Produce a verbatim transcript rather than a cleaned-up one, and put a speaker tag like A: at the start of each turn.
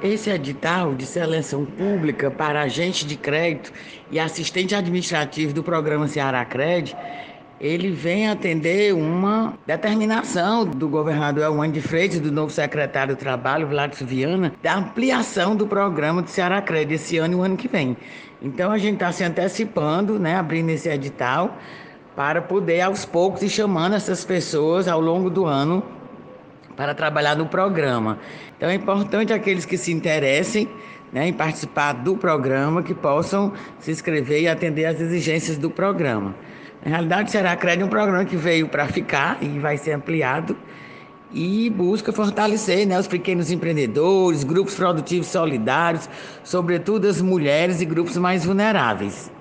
A: Esse edital de seleção pública para agente de crédito e assistente administrativo do programa Ceará-Cred, ele vem atender uma determinação do governador Elmano de Freitas, do novo secretário do Trabalho, Vladson Viana, da ampliação do programa do Ceará-Cred esse ano e o ano que vem. Então a gente está se antecipando, né, abrindo esse edital para poder aos poucos ir chamando essas pessoas ao longo do ano para trabalhar no programa. Então é importante aqueles que se interessem, né, em participar do programa, que possam se inscrever e atender às exigências do programa. Na realidade, o Ceará-Cred é um programa que veio para ficar e vai ser ampliado e busca fortalecer, né, os pequenos empreendedores, grupos produtivos solidários, sobretudo as mulheres e grupos mais vulneráveis.